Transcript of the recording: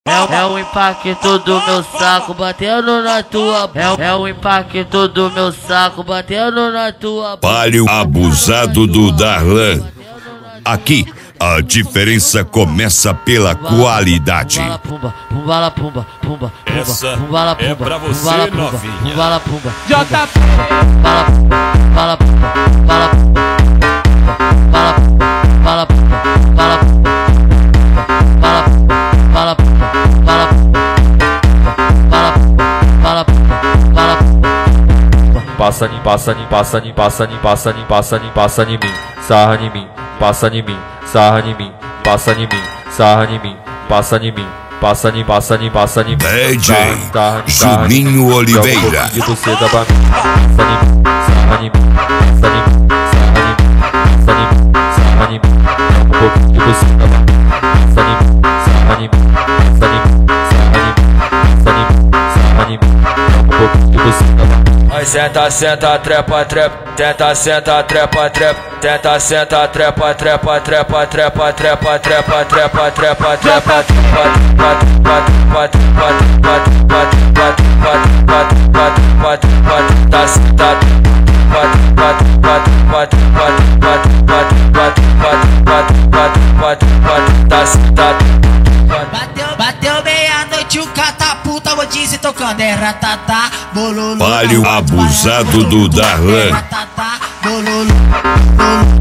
É o impacto do meu saco batendo na tua. É o impacto do meu saco batendo na tua. Palio abusado do Darlan. Aqui a diferença começa pela qualidade. Pumba, pumba, pumba, pumba, Essa pumba, é pra você, novinha. pumba, pumba, JP. bala, bala, bala, bala, bala, bala, Passa em mim, passa em mim, sarra em mim, passa em mim, sarra em mim, passa em mim, sarra em mim, passa em mim, passa em mim. DJ Juninho Oliveira. De você dá pra mim, sarra em mim, sarra em mim, sarra em mim, um pouquinho de você dá pra mim, sarra em mim, sarra em mim, sarra em mim, sarra em mim, um pouquinho de você dá pra mim. Vai senta, senta, trepa, trepa, tenta, senta, trepa, trepa, tenta, senta, trepa, trepa, trepa, trepa, trepa, trepa, trepa, trepa, trepa, Bateu meia-noite, o catapulta, vou dizer tocando, é ratatá, bololô. Palio abusado do Darlan. Ratatá, bololô, bololô.